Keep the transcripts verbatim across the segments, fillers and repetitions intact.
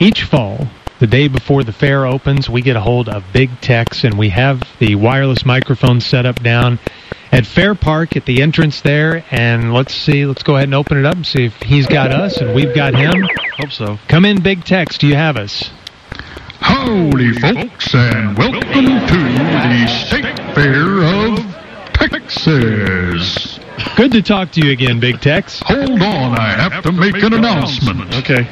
Each fall, the day before the fair opens, we get a hold of Big Tex, and we have the wireless microphone set up down at Fair Park at the entrance there. And let's see, let's go ahead and open it up and see if he's got us and we've got him. Hope so. Come in, Big Tex. Do you have us? Howdy, folks, and welcome to the State Fair of Texas. Good to talk to you again, Big Tex. Hold on, I have to make an announcement. Okay.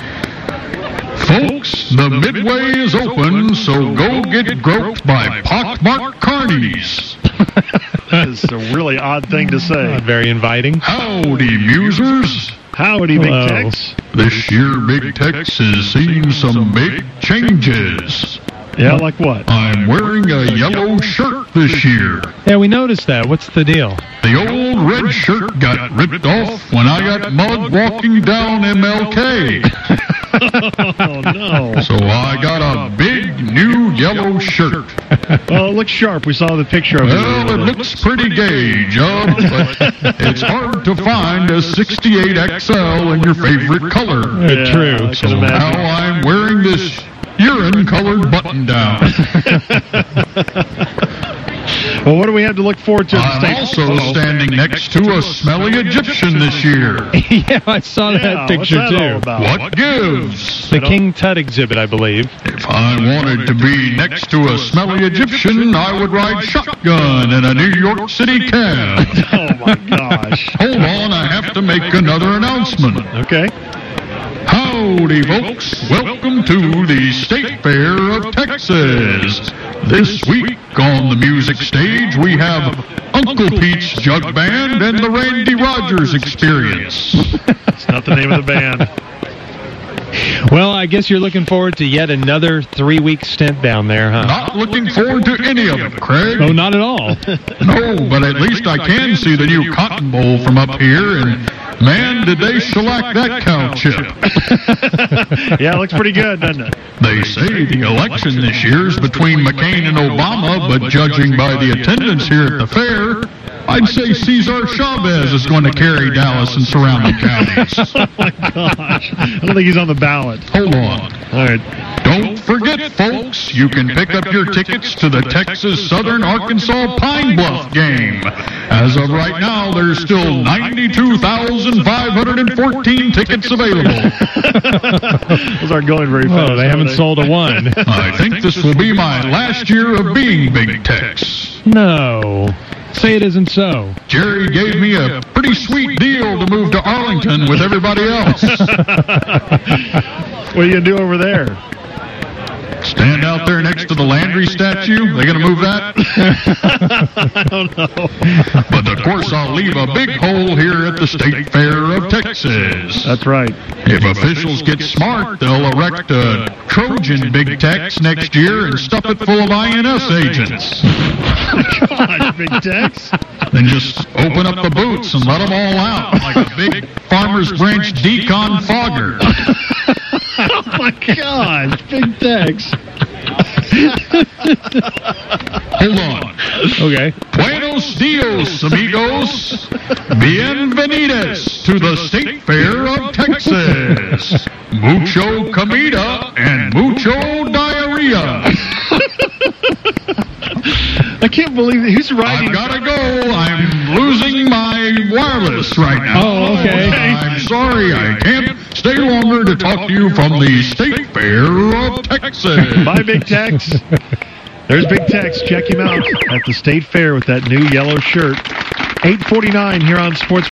Folks, the Midway is open, so go get groped by pockmarked carnies. That is a really odd thing to say. Not very inviting. Howdy, musers. Howdy, Big Hello. Tex. This year, Big Tex has seen some big changes. Yeah, like what? I'm wearing a yellow shirt this year. Yeah, we noticed that. What's the deal? The old red shirt got ripped off when I got mugged walking down M L K. Oh, no. So I got a big new yellow shirt. Well, it looks sharp. We saw the picture of it. Well, it looks pretty gay, Joe, but it's hard to find a sixty-eight X L in your favorite color. Uh, Yeah, true. I So can now imagine. I'm wearing this urine-colored button-down. Well, what do we have to look forward to at the I'm state? also Uh-oh. standing next to a smelly Egyptian this year. Yeah, I saw Yeah, that picture, what's that all too. about? What gives? The King Tut exhibit, I believe. If I wanted to be next to a smelly Egyptian, I would ride shotgun in a New York City cab. Oh, my gosh. Hold on, I have to make another announcement. Okay. Howdy, folks. Welcome to the State Fair of Texas. This week on the music stage, we have Uncle Pete's Jug Band and the Randy Rogers Experience. It's not the name of the band. Well, I guess you're looking forward to yet another three-week stint down there, huh? Not looking forward to any of it, Craig. Oh, not at all. No, but at least I can see the new Cotton Bowl from up here, and man, did they shellac that cow chip. Yeah, it looks pretty good, doesn't it? They say the election this year's between McCain and Obama, but judging by the attendance here at the fair, I'd say Cesar Chavez is going to carry Dallas and surrounding counties. Oh, my gosh. I don't think he's on the ballot. Hold on. All right. Don't forget, folks, you can pick up your tickets to the Texas Southern Arkansas Pine Bluff game. As of right now, there's still ninety-two thousand five hundred fourteen tickets available. Those aren't going very fast. Oh, they are haven't sold a one. I think this will be my last year of being Big Tex. No. Say it isn't so. Jerry gave me a pretty sweet deal to move to Arlington with everybody else. What are you going to do over there? Stand out there next to the Landry statue. They going to move that? I don't know. But of course, I'll leave a big hole here at the State Fair of Texas. That's right. If officials get smart, they'll erect a Trojan Big Tex next year and stuff it full of I N S agents. Gosh, Big Tex. Then just open up the boots and let them all out like a big Farmer's Branch decon fogger. Oh, my gosh, Big Tex. Hold on. Okay. Buenos dias, amigos. Bienvenidos to the State Fair of Texas. Mucho comida and mucho diarrhea. I can't believe it. Who's writing? I've got to go. I'm losing my wireless right now. Oh, okay. I'm sorry. I can't stay longer to talk to you from the State Fair of Texas. Bye, Big Tex. There's Big Tex. Check him out at the State Fair with that new yellow shirt. eight forty-nine here on Sports